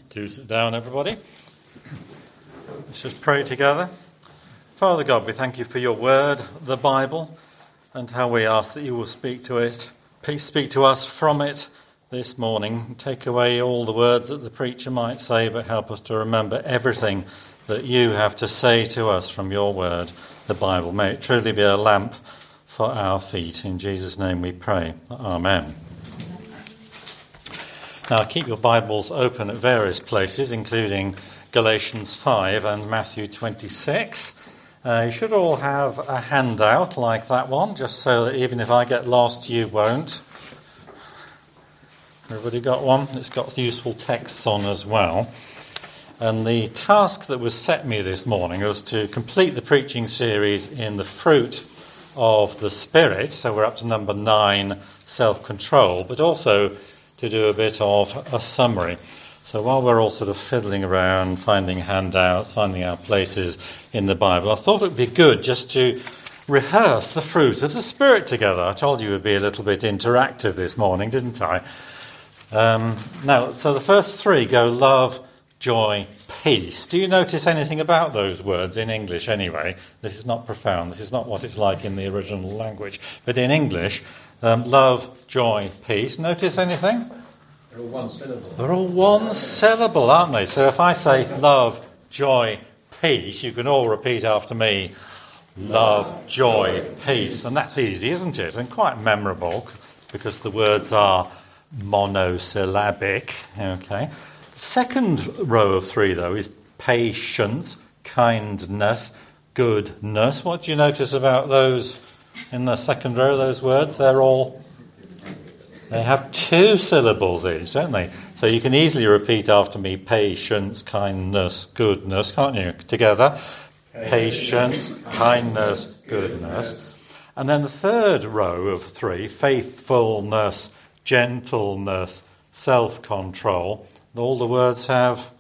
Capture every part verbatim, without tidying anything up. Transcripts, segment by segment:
Do sit down, everybody. Let's just pray together. Father God, we thank you for your word, the Bible, and how we ask that you will speak to it. Please speak to us from it this morning. Take away all the words that the preacher might say, but help us to remember everything that you have to say to us from your word, the Bible. May it truly be a lamp for our feet. In Jesus' name we pray. Amen. Now, keep your Bibles open at various places, including Galatians five and Matthew twenty-six. Uh, you should all have a handout like that one, just so that even if I get lost, you won't. Everybody got one? It's got useful texts on as well. And the task that was set me this morning was to complete the preaching series in the fruit of the Spirit. So we're up to number nine, self-control, but also to do a bit of a summary. So while we're all sort of fiddling around, finding handouts, finding our places in the Bible, I thought it would be good just to rehearse the fruit of the Spirit together. I told you it would be a little bit interactive this morning, didn't I? Um, now, so the first three go love, joy, peace. Do you notice anything about those words in English anyway? This is not profound. This is not what it's like in the original language. But in English, um, love, joy, peace. Notice anything? They're all one syllable. They're all one syllable, aren't they? So if I say love, joy, peace, you can all repeat after me. Love, joy, peace. And that's easy, isn't it? And quite memorable because the words are monosyllabic. Okay. Second row of three, though, is patience, kindness, goodness. What do you notice about those in the second row, those words? They're all, they have two syllables each, don't they? So you can easily repeat after me, patience, kindness, goodness, can't you? Together. Patience, kindness, goodness. And then the third row of three, faithfulness, gentleness, self-control. All the words have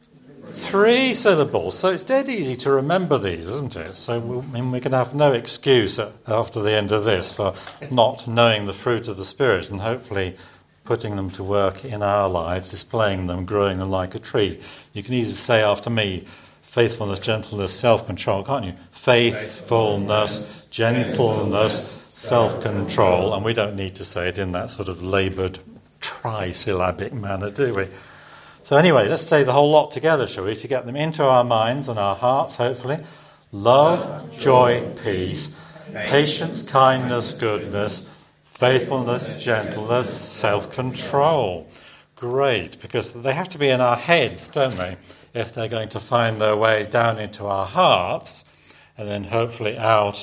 three syllables, so it's dead easy to remember these, isn't it? So we, I mean, we can have no excuse after the end of this for not knowing the fruit of the Spirit and hopefully putting them to work in our lives, displaying them, growing them like a tree. You can easily say after me, faithfulness, gentleness, self-control, can't you? Faithfulness, gentleness, self-control, and we don't need to say it in that sort of laboured trisyllabic manner, do we? So anyway, let's say the whole lot together, shall we, to get them into our minds and our hearts, hopefully. Love, joy, peace, patience, kindness, goodness, faithfulness, gentleness, self-control. Great, because they have to be in our heads, don't they, if they're going to find their way down into our hearts and then hopefully out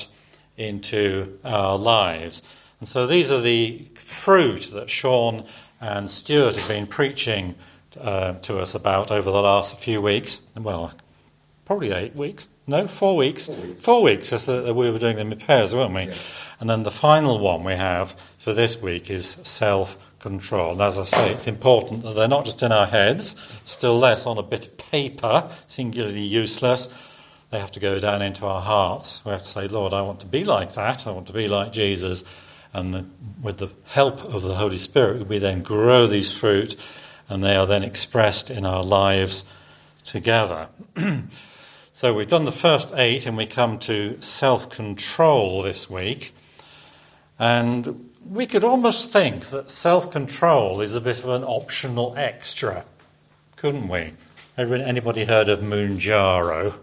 into our lives. And so these are the fruit that Sean and Stuart have been preaching uh, to us about over the last few weeks. Well, probably eight weeks. No, four weeks. Four weeks, four weeks because we were doing them in pairs, weren't we? Yeah. And then the final one we have for this week is self-control. And as I say, it's important that they're not just in our heads, still less on a bit of paper, singularly useless. They have to go down into our hearts. We have to say, Lord, I want to be like that. I want to be like Jesus. And the, with the help of the Holy Spirit, we then grow these fruit, and they are then expressed in our lives together. So we've done the first eight, and we come to self-control this week. And we could almost think that self-control is a bit of an optional extra, couldn't we? Anybody heard of Mounjaro?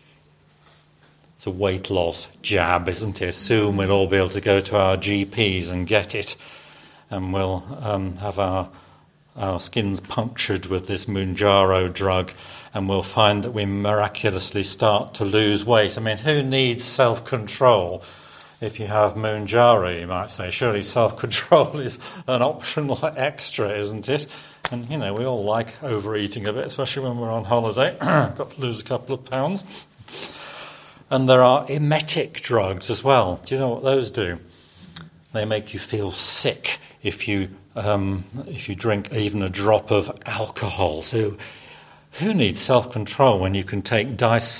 It's a weight loss jab, isn't it? Soon we'll all be able to go to our G Ps and get it, and we'll um, have our our skins punctured with this Mounjaro drug, and we'll find that we miraculously start to lose weight. I mean, who needs self-control if you have Mounjaro, you might say? Surely self-control is an optional extra, isn't it? And, you know, we all like overeating a bit, especially when we're on holiday. Got to lose a couple of pounds. And there are emetic drugs as well. Do you know what those do? They make you feel sick if you um, if you drink even a drop of alcohol. So who needs self-control when you can take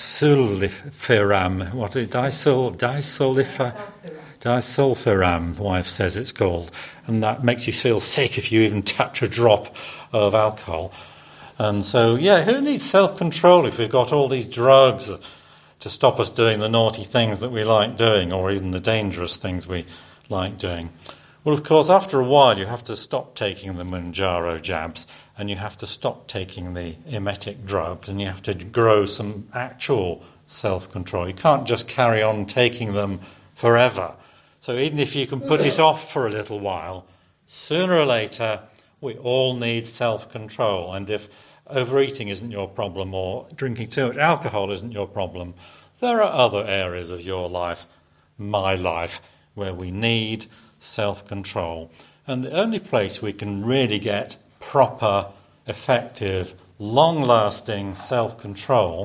disulfiram? What is it? Disul, disulfir, disulfiram, the wife says it's called. And that makes you feel sick if you even touch a drop of alcohol. And so, yeah, who needs self-control if we've got all these drugs to stop us doing the naughty things that we like doing, or even the dangerous things we like doing? Well, of course, after a while you have to stop taking the Mounjaro jabs, and you have to stop taking the emetic drugs, and you have to grow some actual self-control. You can't just carry on taking them forever. So even if you can put it off for a little while, sooner or later we all need self-control. And if overeating isn't your problem, or drinking too much alcohol isn't your problem, there are other areas of your life, my life, where we need self-control. And the only place we can really get proper, effective, long-lasting self-control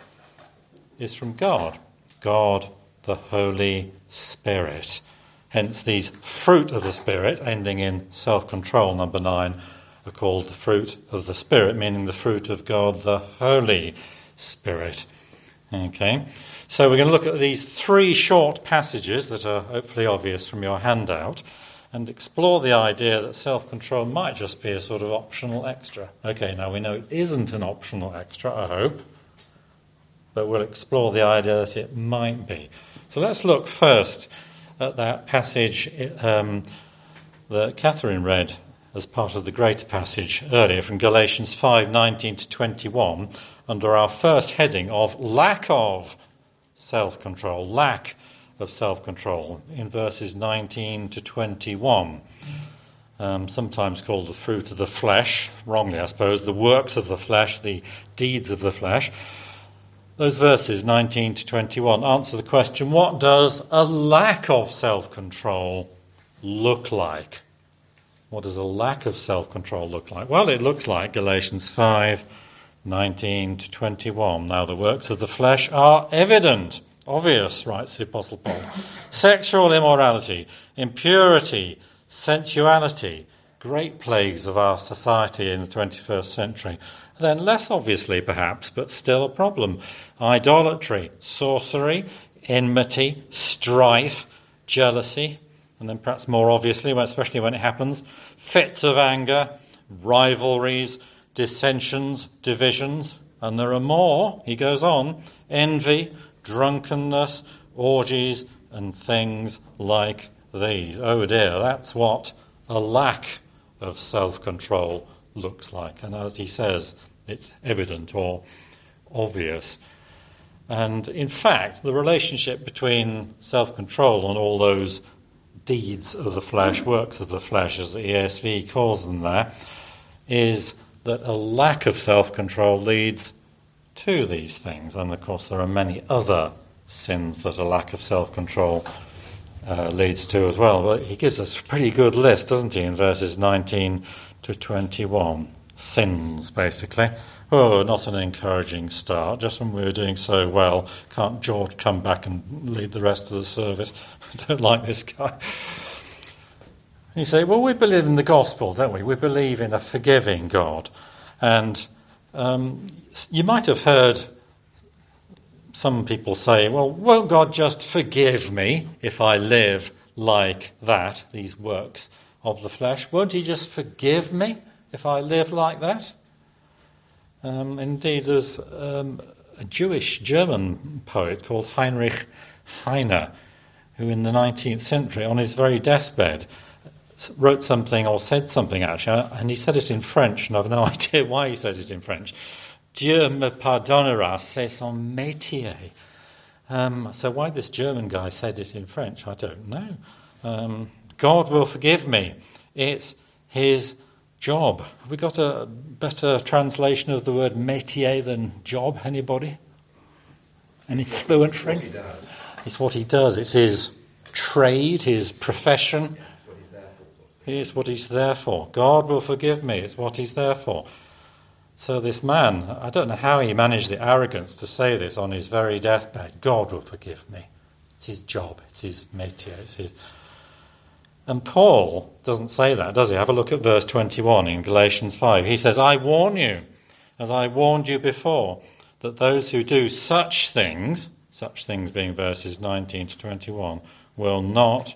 is from God. God, the Holy Spirit. Hence these fruit of the Spirit, ending in self-control, number nine, are called the fruit of the Spirit, meaning the fruit of God, the Holy Spirit. Okay, so we're going to look at these three short passages that are hopefully obvious from your handout, and explore the idea that self-control might just be a sort of optional extra. Okay, now we know it isn't an optional extra, I hope, but we'll explore the idea that it might be. So let's look first at that passage um, that Catherine read as part of the greater passage earlier from Galatians five nineteen to twenty-one, under our first heading of lack of self-control, lack of self-control, in verses nineteen to twenty-one. Um, sometimes called the fruit of the flesh, wrongly I suppose, the works of the flesh, the deeds of the flesh. Those verses, nineteen to twenty-one, answer the question, what does a lack of self-control look like? What does a lack of self-control look like? Well, it looks like Galatians five nineteen to twenty-one. Now, the works of the flesh are evident, obvious, writes the Apostle Paul. Sexual immorality, impurity, sensuality, great plagues of our society in the twenty-first century. Then less obviously, perhaps, but still a problem. Idolatry, sorcery, enmity, strife, jealousy, and then perhaps more obviously, especially when it happens, fits of anger, rivalries, dissensions, divisions, and there are more, he goes on, envy, drunkenness, orgies, and things like these. Oh dear, that's what a lack of self-control looks like. And as he says, it's evident or obvious. And in fact, the relationship between self-control and all those deeds of the flesh, works of the flesh, as the E S V calls them there, is that a lack of self-control leads to these things. And of course, there are many other sins that a lack of self-control uh, leads to as well. But he gives us a pretty good list, doesn't he, in verses nineteen to twenty-one. Sins, basically. Oh, not an encouraging start. Just when we were doing so well, can't George come back and lead the rest of the service? I don't like this guy. You say, well, we believe in the gospel, don't we? We believe in a forgiving God. And um, you might have heard some people say, well, won't God just forgive me if I live like that, these works of the flesh? Won't he just forgive me if I live like that? Um, indeed, there's um, a Jewish German poet called Heinrich Heine, who in the nineteenth century, on his very deathbed, wrote something, or said something actually, and he said it in French, and I've no idea why he said it in French. Dieu me pardonnera, c'est son métier. Um, so why this German guy said it in French, I don't know. Um, God will forgive me. It's his job. Have we got a better translation of the word métier than job? Anybody? Any fluent French? It's what he does. It's his trade, his profession. It's what he's there for. God will forgive me. It's what he's there for. So this man, I don't know how he managed the arrogance to say this on his very deathbed. God will forgive me. It's his job. It's his métier. It's his... And Paul doesn't say that, does he? Have a look at verse twenty-one in Galatians five. He says, I warn you, as I warned you before, that those who do such things, such things being verses nineteen to twenty-one, will not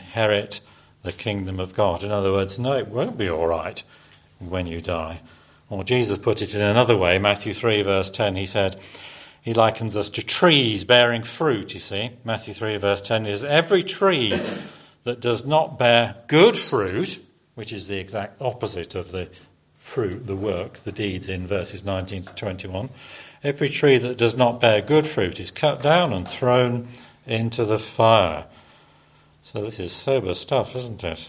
inherit the kingdom of God. In other words, no, it won't be all right when you die. Or Jesus put it in another way, Matthew three, verse ten, he said, he likens us to trees bearing fruit, you see. Matthew three, verse ten is, every tree that does not bear good fruit, which is the exact opposite of the fruit, the works, the deeds in verses nineteen to twenty-one, every tree that does not bear good fruit is cut down and thrown into the fire. So this is sober stuff, isn't it?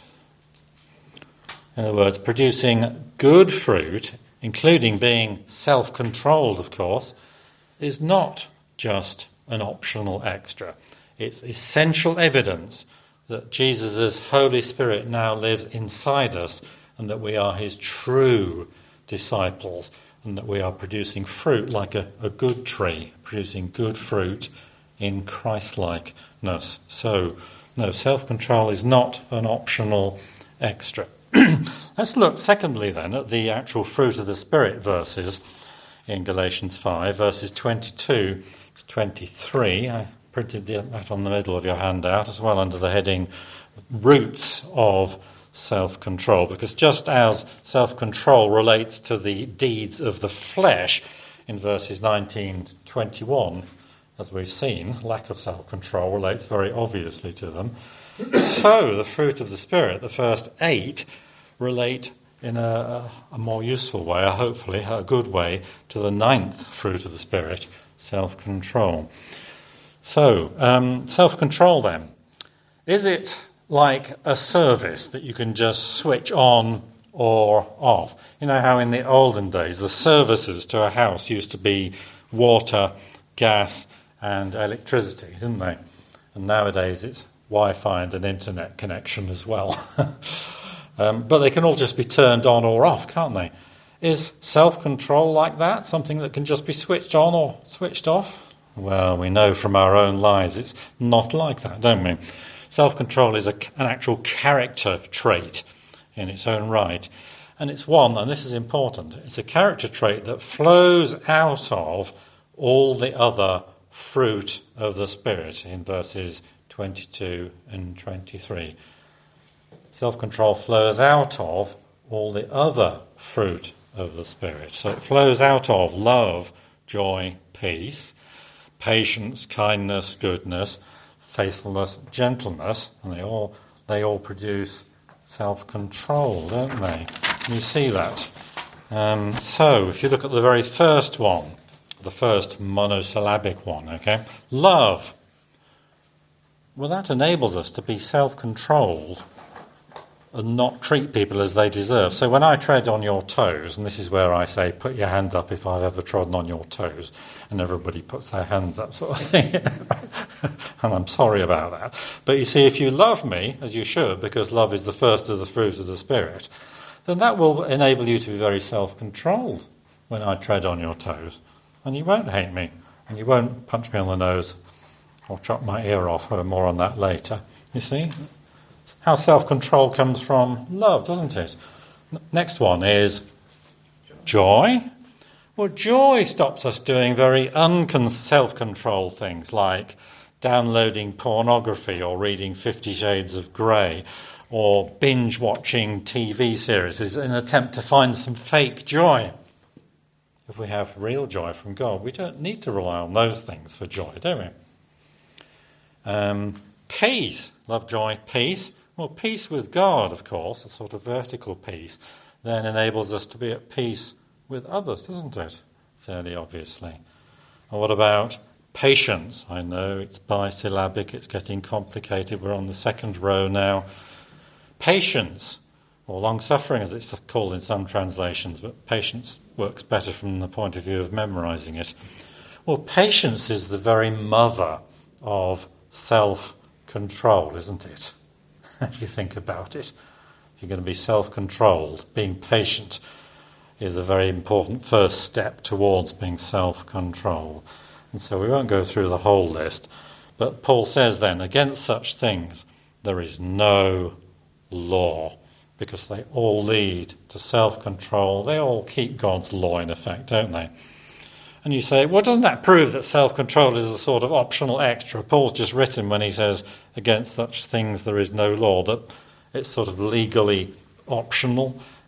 In other words, producing good fruit, including being self-controlled, of course, is not just an optional extra. It's essential evidence that Jesus' Holy Spirit now lives inside us and that we are his true disciples and that we are producing fruit like a, a good tree, producing good fruit in Christ-likeness. So, no, self-control is not an optional extra. Let's look, secondly, then, at the actual fruit of the Spirit verses in Galatians five, verses twenty-two to twenty-three. I printed that on the middle of your handout as well under the heading Roots of Self-Control, because just as self-control relates to the deeds of the flesh in verses nineteen to twenty-one, as we've seen, lack of self-control relates very obviously to them. So the fruit of the Spirit, the first eight, relate in a, a more useful way, or hopefully a good way, to the ninth fruit of the Spirit, self-control. So, um, self-control then. Is it like a service that you can just switch on or off? You know how in the olden days the services to a house used to be water, gas and electricity, didn't they? And nowadays it's Wi-Fi and an internet connection as well. um, but they can all just be turned on or off, can't they? Is self-control like that, something that can just be switched on or switched off? Well, we know from our own lives it's not like that, don't we? Self-control is a, an actual character trait in its own right. And it's one, and this is important, it's a character trait that flows out of all the other fruit of the Spirit in verses twenty-two and twenty-three. Self-control flows out of all the other fruit of the Spirit. So it flows out of love, joy, peace, patience, kindness, goodness, faithfulness, gentleness, and they all they all produce self-control, don't they? You see that. Um, so if you look at the very first one, the first monosyllabic one, okay, love. Well, that enables us to be self-controlled and not treat people as they deserve. So when I tread on your toes, and this is where I say, put your hands up if I've ever trodden on your toes, and everybody puts their hands up, sort of thing. And I'm sorry about that. But you see, if you love me, as you should, because love is the first of the fruit of the Spirit, then that will enable you to be very self-controlled when I tread on your toes. And you won't hate me, and you won't punch me on the nose or chop my ear off. More on that later. You see? How self-control comes from love, doesn't it? Next one is joy. Well, joy stops us doing very un-self-controlled things like downloading pornography or reading Fifty Shades of Grey or binge-watching T V series in an attempt to find some fake joy. If we have real joy from God, we don't need to rely on those things for joy, do we? Um, peace. Love, joy, peace. Well, peace with God, of course, a sort of vertical peace, then enables us to be at peace with others, doesn't it? Fairly obviously. And what about patience? I know it's bisyllabic, it's getting complicated. We're on the second row now. Patience, or long-suffering as it's called in some translations, but patience works better from the point of view of memorising it. Well, patience is the very mother of self-control, isn't it? If you think about it. If you're going to be self-controlled, being patient is a very important first step towards being self-controlled. And so we won't go through the whole list. But Paul says then, against such things there is no law, because they all lead to self-control. They all keep God's law in effect, don't they? And you say, well, doesn't that prove that self-control is a sort of optional extra? Paul's just written when he says, against such things there is no law, that it's sort of legally optional.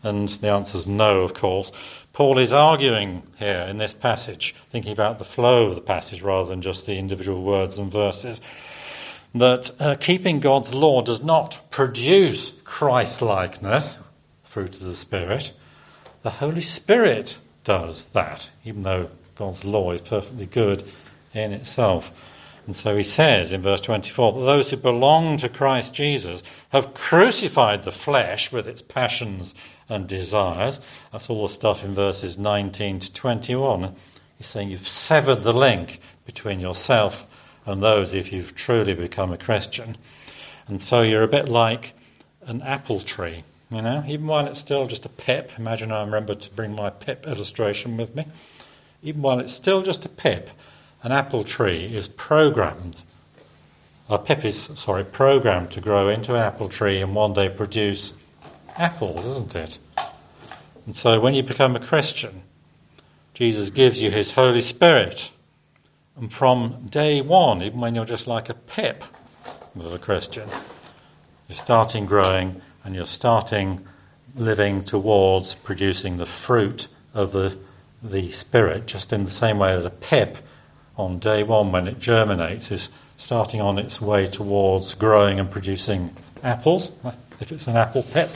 And the answer is no, of course. Paul is arguing here in this passage, thinking about the flow of the passage rather than just the individual words and verses, that uh, keeping God's law does not produce Christ-likeness, fruit of the Spirit. The Holy Spirit does that, even though God's law is perfectly good in itself. And so he says in verse twenty-four that those who belong to Christ Jesus have crucified the flesh with its passions and desires. That's all the stuff in verses nineteen to twenty-one. He's saying you've severed the link between yourself and those if you've truly become a Christian. And so you're a bit like an apple tree, you know, even while it's still just a pip. Imagine I remember to bring my pip illustration with me. Even while it's still just a pip, an apple tree is programmed, a pip is, sorry, programmed to grow into an apple tree and one day produce apples, isn't it? And so when you become a Christian, Jesus gives you his Holy Spirit. And from day one, even when you're just like a pip of a Christian, you're starting growing and you're starting living towards producing the fruit of the, the Spirit, just in the same way as a pip on day one when it germinates is starting on its way towards growing and producing apples, if it's an apple pip.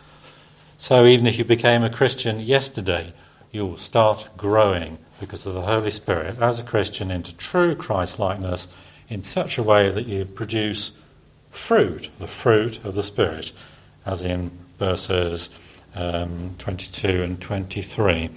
So even if you became a Christian yesterday, you will start growing because of the Holy Spirit as a Christian into true Christ-likeness in such a way that you produce fruit, the fruit of the Spirit, as in verses um, twenty-two and twenty-three.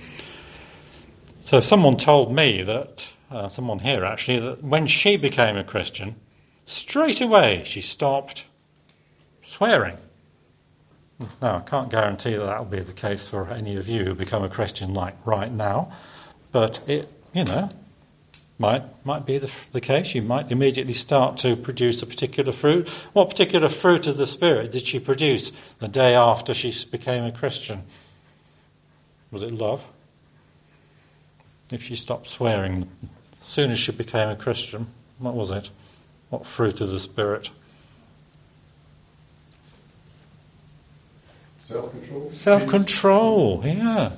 So if someone told me that, uh, someone here actually, that when she became a Christian, straight away she stopped swearing. Now, I can't guarantee that that will be the case for any of you who become a Christian like right now, but it, you know, might might be the, the case. You might immediately start to produce a particular fruit. What particular fruit of the Spirit did she produce the day after she became a Christian? Was it love? If she stopped swearing as soon as she became a Christian, what was it? What fruit of the Spirit? Self-control. Self-control, yeah.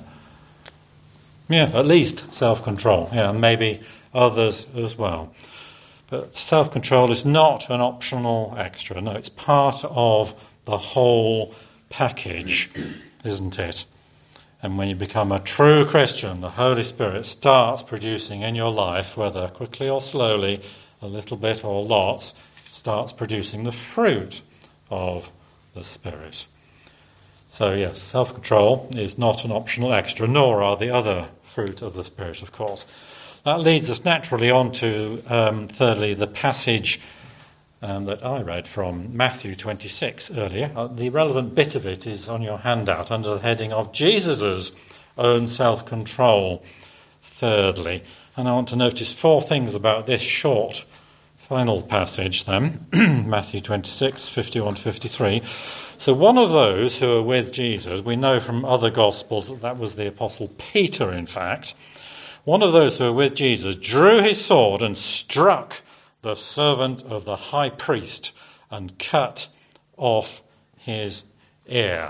Yeah, at least self-control, yeah, and maybe others as well. But self-control is not an optional extra. No, it's part of the whole package, isn't it? And when you become a true Christian, the Holy Spirit starts producing in your life, whether quickly or slowly, a little bit or lots, starts producing the fruit of the Spirit. So yes, self-control is not an optional extra, nor are the other fruit of the Spirit, of course. That leads us naturally on to, um, thirdly, the passage um, that I read from Matthew twenty-six earlier. Uh, the relevant bit of it is on your handout under the heading of Jesus' own self-control, thirdly. And I want to notice four things about this short final passage then, Matthew twenty-six, fifty-one to fifty-three. So one of those who are with Jesus, we know from other Gospels that that was the Apostle Peter, in fact. One of those who were with Jesus drew his sword and struck the servant of the high priest and cut off his ear.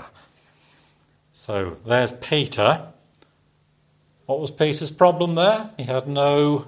So there's Peter. What was Peter's problem there? He had no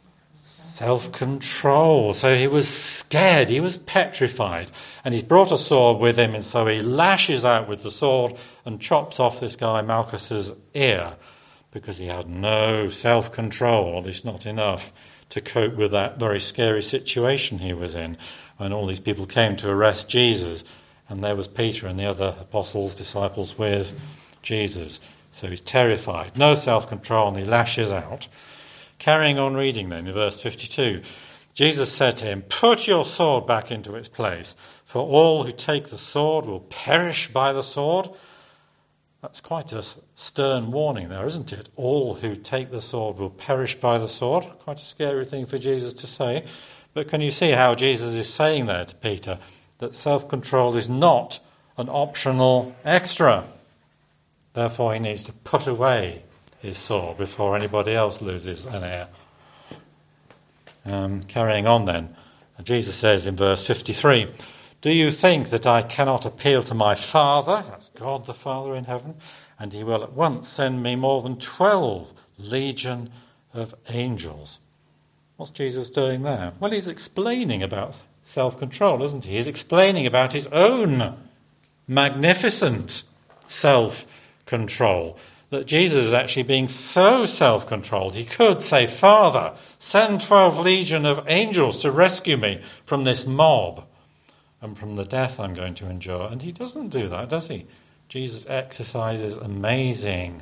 self-control. So he was scared. He was petrified. And he's brought a sword with him, and so he lashes out with the sword and chops off this guy Malchus's ear because he had no self-control, or at least not enough, to cope with that very scary situation he was in when all these people came to arrest Jesus, and there was Peter and the other apostles, disciples with Jesus. So he's terrified, no self-control, and he lashes out. Carrying on reading then in verse fifty-two, Jesus said to him, "Put your sword back into its place, for all who take the sword will perish by the sword." That's quite a stern warning there, isn't it? All who take the sword will perish by the sword. Quite a scary thing for Jesus to say. But can you see how Jesus is saying there to Peter that self-control is not an optional extra? Therefore, he needs to put away his sword before anybody else loses an ear. Um, carrying on then, Jesus says in verse fifty-three, Do you think that I cannot appeal to my Father, that's God the Father in heaven, and he will at once send me more than twelve legion of angels? What's Jesus doing there? Well, he's explaining about self-control, isn't he? He's explaining about his own magnificent self-control. That Jesus is actually being so self-controlled, he could say, Father, send twelve legion of angels to rescue me from this mob and from the death I'm going to endure. And he doesn't do that, does he? Jesus exercises amazing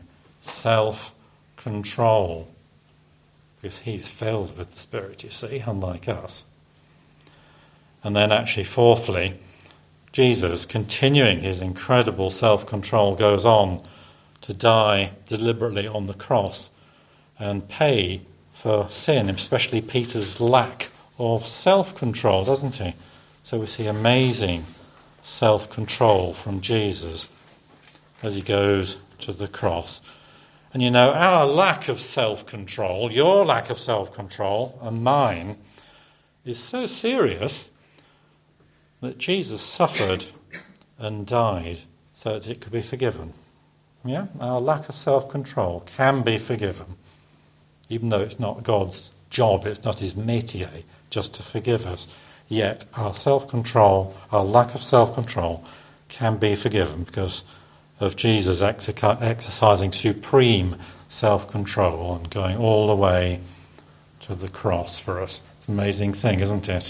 self-control because he's filled with the Spirit, you see, unlike us. And then actually, fourthly, Jesus, continuing his incredible self-control, goes on to die deliberately on the cross and pay for sin, especially Peter's lack of self-control, doesn't he? So we see amazing self-control from Jesus as he goes to the cross. And you know, our lack of self-control, your lack of self-control and mine, is so serious that Jesus suffered and died so that it could be forgiven. Yeah, our lack of self-control can be forgiven, even though it's not God's job, it's not his métier just to forgive us. Yet our self-control, our lack of self-control can be forgiven because of Jesus exer- exercising supreme self-control and going all the way to the cross for us. It's an amazing thing, isn't it?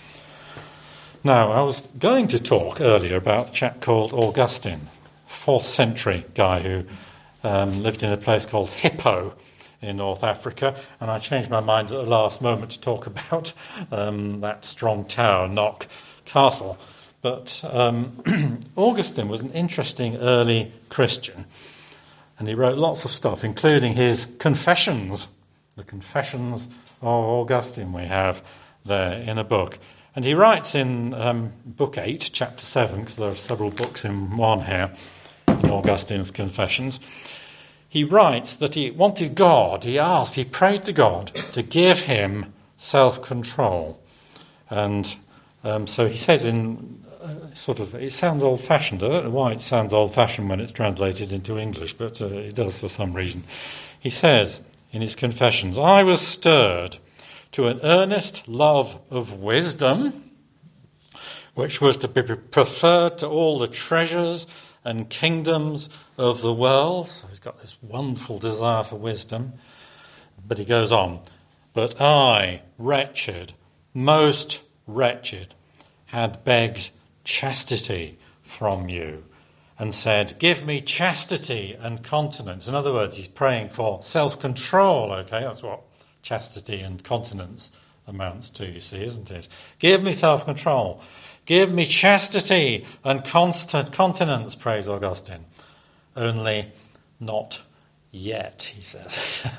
Now, I was going to talk earlier about a chap called Augustine, fourth century guy who um, lived in a place called Hippo in North Africa, and I changed my mind at the last moment to talk about um, that strong tower, Knock Castle. But um, Augustine was an interesting early Christian, and he wrote lots of stuff, including his Confessions, the Confessions of Augustine we have there in a book. And he writes in um, book eight, chapter seven, because there are several books in one here, in Augustine's Confessions, he writes that he wanted God, he asked, he prayed to God to give him self-control. And um, so he says in uh, sort of, it sounds old-fashioned. I don't know why it sounds old-fashioned when it's translated into English, but uh, it does for some reason. He says in his Confessions, I was stirred to an earnest love of wisdom, which was to be preferred to all the treasures and kingdoms of the world. So he's got this wonderful desire for wisdom. But he goes on, but I, wretched, most wretched, had begged chastity from you and said, give me chastity and continence. In other words, he's praying for self-control, okay? That's what chastity and continence amounts to, you see, isn't it? Give me self-control. Give me chastity and constant continence, prays Augustine. Only not yet, he says.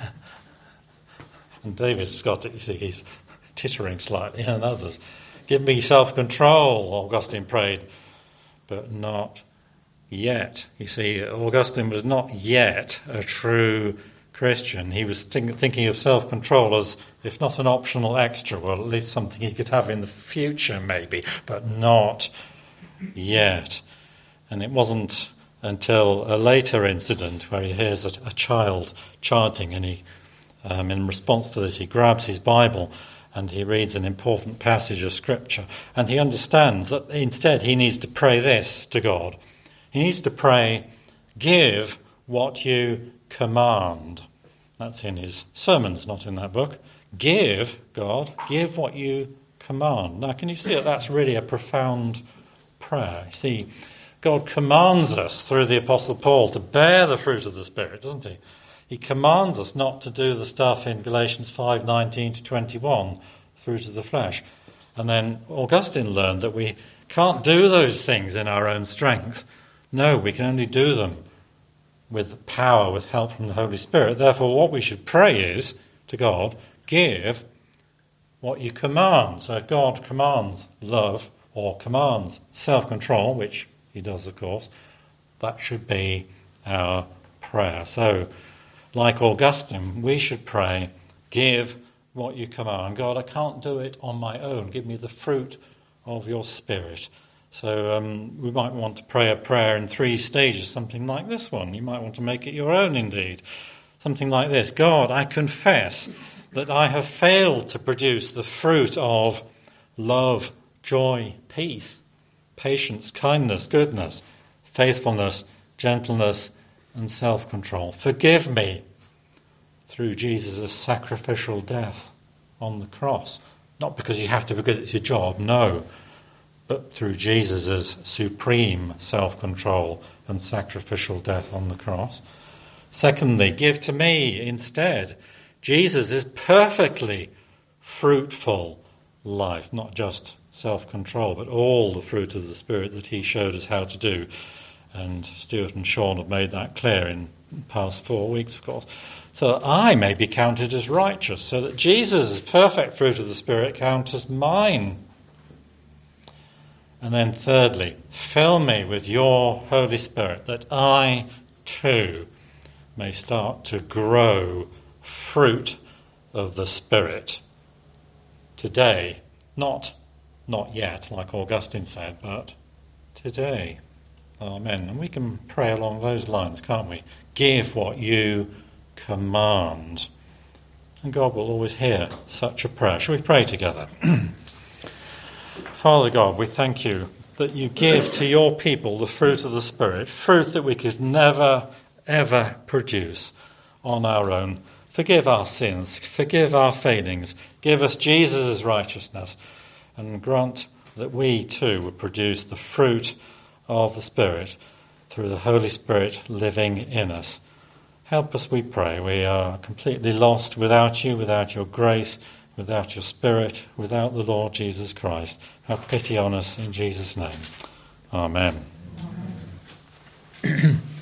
And David Scott, you see, he's tittering slightly, and others. Give me self-control, Augustine prayed, but not yet. You see, Augustine was not yet a true Christian. He was think, thinking of self-control as, if not an optional extra, well, at least something he could have in the future, maybe, but not yet. And it wasn't until a later incident where he hears a, a child chanting, and he, um, in response to this, he grabs his Bible and he reads an important passage of Scripture, and he understands that instead he needs to pray this to God. He needs to pray, give what you command. That's in his sermons, not in that book. Give, God, give what you command. Now, can you see that that's really a profound prayer? You see, God commands us through the Apostle Paul to bear the fruit of the Spirit, doesn't he? He commands us not to do the stuff in Galatians five nineteen to twenty-one, fruit of the flesh. And then Augustine learned that we can't do those things in our own strength. No, we can only do them with power, with help from the Holy Spirit. Therefore, what we should pray is, to God, give what you command. So if God commands love or commands self-control, which he does, of course, that should be our prayer. So, like Augustine, we should pray, give what you command. God, I can't do it on my own. Give me the fruit of your Spirit So um, we might want to pray a prayer in three stages, something like this one. You might want to make it your own indeed. Something like this. God, I confess that I have failed to produce the fruit of love, joy, peace, patience, kindness, goodness, faithfulness, gentleness, and self-control. Forgive me through Jesus' sacrificial death on the cross. Not because you have to, because it's your job, no. But through Jesus' supreme self-control and sacrificial death on the cross. Secondly, give to me instead Jesus' perfectly fruitful life, not just self-control, but all the fruit of the Spirit that he showed us how to do. And Stuart and Sean have made that clear in the past four weeks, of course. So that I may be counted as righteous, so that Jesus' perfect fruit of the Spirit counts as mine. And then thirdly, fill me with your Holy Spirit, that I too may start to grow fruit of the Spirit. Today, not not yet, like Augustine said, but today. Amen. And we can pray along those lines, can't we? Give what you command. And God will always hear such a prayer. Shall we pray together? Father God, we thank you that you give to your people the fruit of the Spirit, fruit that we could never, ever produce on our own. Forgive our sins, forgive our failings, give us Jesus' righteousness, and grant that we too would produce the fruit of the Spirit through the Holy Spirit living in us. Help us, we pray. We are completely lost without you, without your grace, without your Spirit, without the Lord Jesus Christ. Have pity on us in Jesus' name. Amen. Amen.